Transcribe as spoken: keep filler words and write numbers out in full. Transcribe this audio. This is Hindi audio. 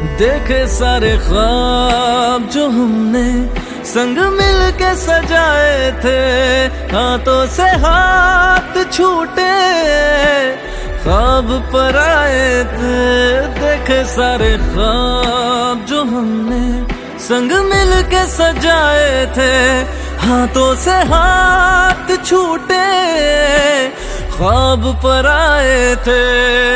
देखे सारे ख्वाब जो हमने संग मिल के सजाए थे, हाथों से हाथ छूटे ख्वाब पर आए थे। देखे सारे ख्वाब जो हमने संग मिल के सजाए थे, हाथों से हाथ छूटे ख्वाब पर आए थे।